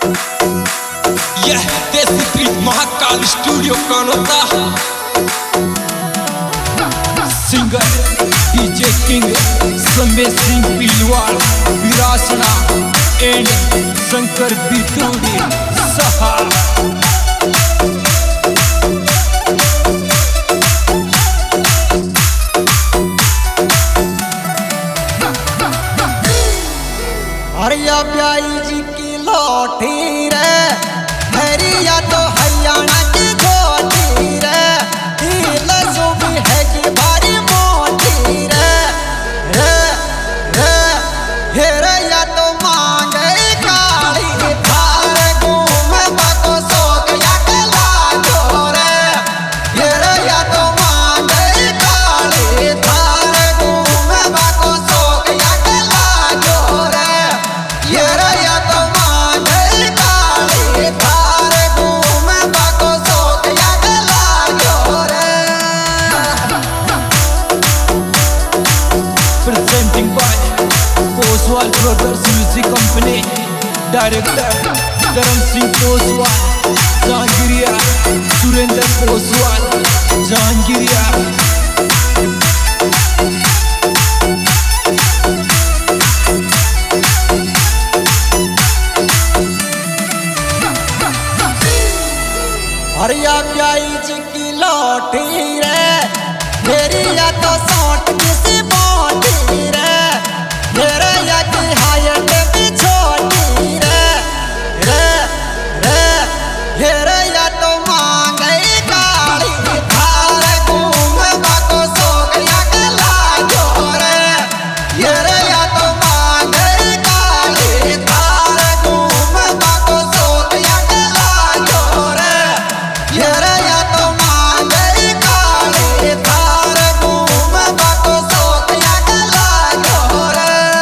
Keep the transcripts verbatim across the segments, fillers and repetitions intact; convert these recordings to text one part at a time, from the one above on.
यह देसी प्रीत महाकाल स्टूडियो कौन होता। Singer DJ king Sambe Singh Pilwal विरासना एंड शंकर बितूरी सहा। हरिया ब्याई जी की लौटी रे, हरिया तो हरियाणा की छोटी रे, लसो भी है कि भारी मोटी रे, रे रे हेरिया तो मांगे काली थार घूम बाको सोक या कला जोरे, हेरिया तो मांगे काली थार घूम बाको सोक या कला जोरे, हेरिया तो मांगे काली थार घूम बाको सोक या कला जोरे। Presenting by Poswal Brothers Music Company, Director Dharam Singh Poswal, Jahangiriya Surendra Poswal, Jahangiriya। हरिया ब्याई जी की लौटी रे, हेरिया तो सौट किसी बोटी रे, हेरिया की हाइट भी छोटी रे, रे रे हेरिया तो मांगे काली थार घूम बाको सोक या कला जोरे, हेरिया तो मांगे काली थार घूम बाको सोक या कला जोरे, हेरिया तो मांगे काली थार घूम बाको सोक या कला जोरे।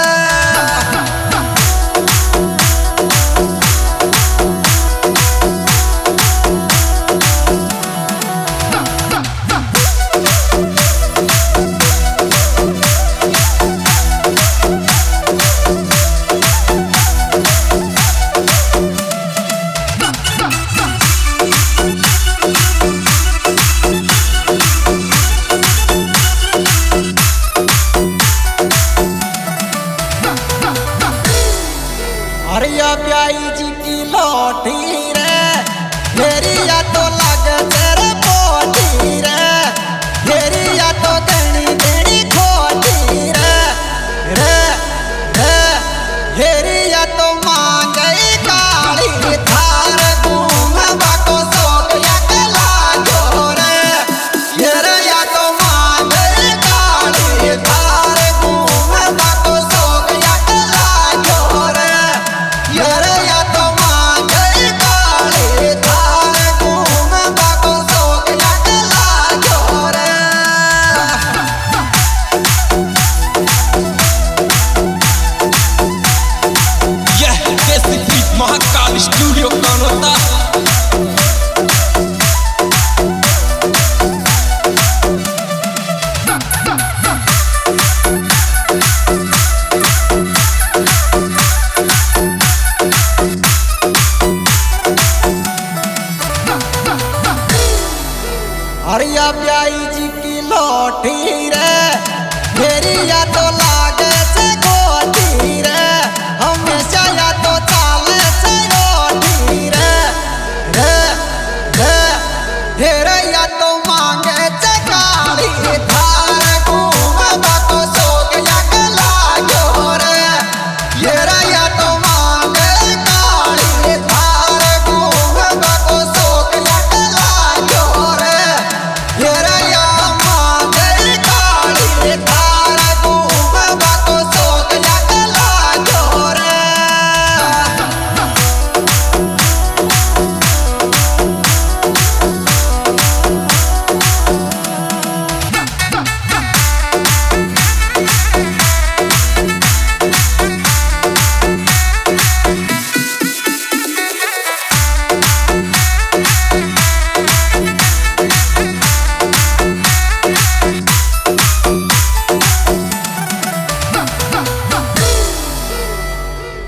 हरिया ब्याई जी की लौटी रे, हेरिया तो लग तेरे पोटी रे, हेरिया तो देनी देनी खोटी रे, रे रे हेरिया तो मांगे काली थार घूम बाको सोक या कला जोरे, हेरिया तो मांगे काली थार घूम बाको सोक या कला जोरे, हेरिया तो मांगे काली थार घूम बाको सोक या कला जोरे। यह देसी प्रीत महाकाल स्टूडियो कौन होता। हरिया ब्याई